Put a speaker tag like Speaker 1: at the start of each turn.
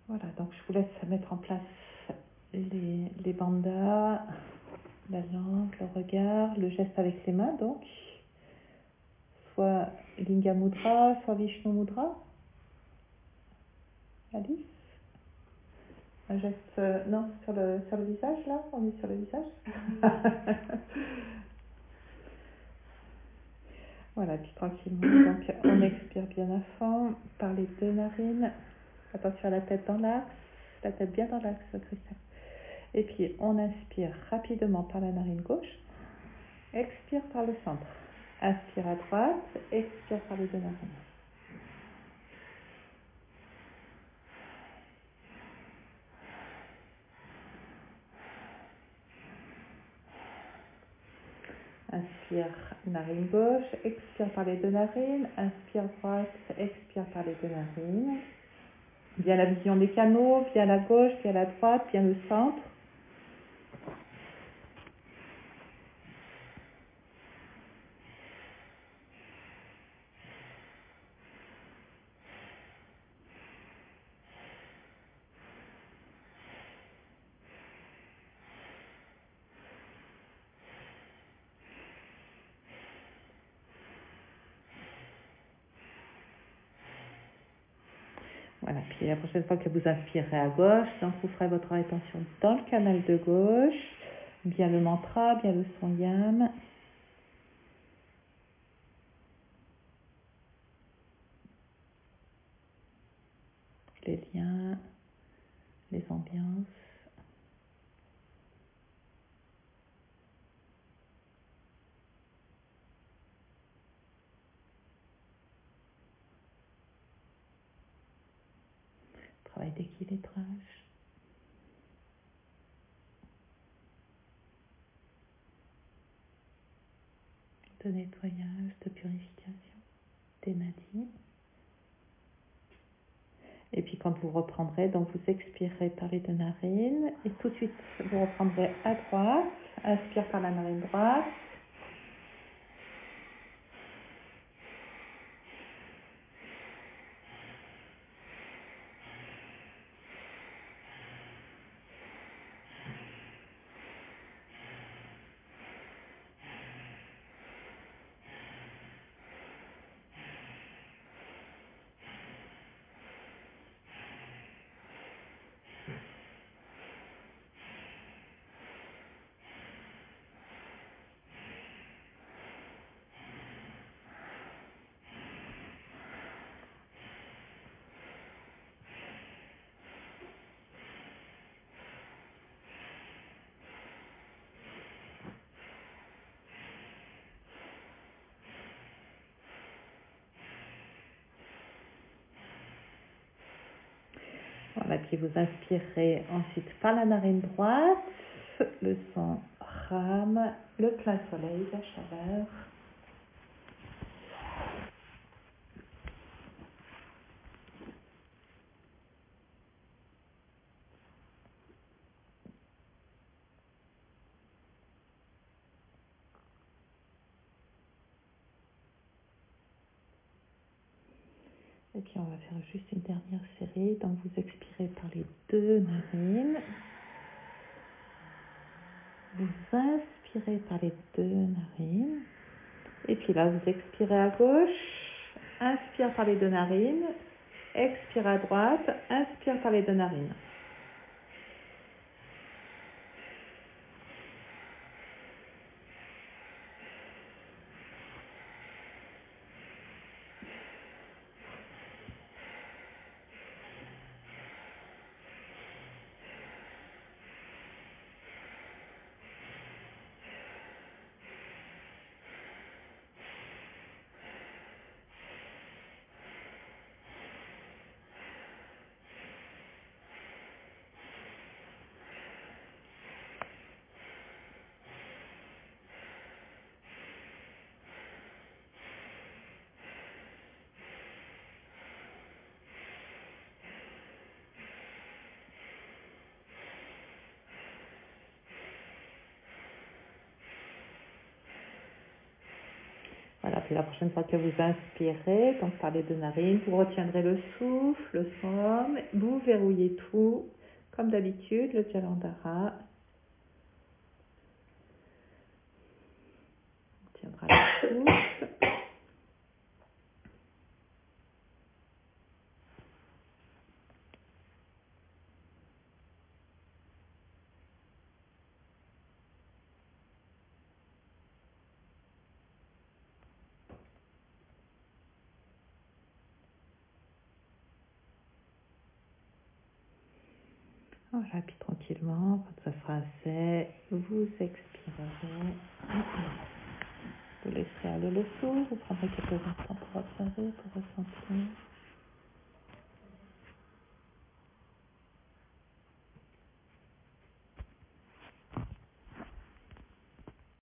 Speaker 1: Voilà, donc je vous laisse mettre en place les bandas, la langue, le regard, le geste avec les mains, donc soit Lingam Mudra, soit Vishnu Mudra. Alice, un geste, non, sur le visage, là, on est sur le visage. Voilà, puis tranquillement, donc on expire bien à fond par les deux narines. Attention à la tête dans l'axe, la tête bien dans l'axe, Christophe. Et puis on inspire rapidement par la narine gauche, expire par le centre. Inspire à droite, expire par les deux narines. Inspire narine gauche, expire par les deux narines, inspire droite, expire par les deux narines. Bien la vision des canaux, bien la gauche, bien la droite, bien le centre. Voilà, puis la prochaine fois que vous inspirez à gauche, donc vous ferez votre attention dans le canal de gauche, bien le mantra, bien le son yam. Les liens, les ambiances. Travail d'équilibrage, de nettoyage, de purification des nadis. Et puis quand vous reprendrez, donc vous expirez par les deux narines et tout de suite vous reprendrez à droite, inspire par la narine droite. Voilà, puis vous inspirez ensuite par la narine droite, le son Ram, le plein soleil, la chaleur. Et puis on va faire juste une dernière série. Donc vous expirez par les deux narines. Vous inspirez par les deux narines. Et puis là, vous expirez à gauche. Inspire par les deux narines. Expire à droite. Inspire par les deux narines. Puis la prochaine fois que vous inspirez, donc par les deux narines, vous retiendrez le souffle, le somme, vous verrouillez tout, comme d'habitude, le Jalandhara. On tiendra le souffle. Voilà, puis tranquillement, quand ça sera assez, vous expirerez. Vous laisserez aller le souffle, vous prendrez quelques instants pour observer, pour ressentir.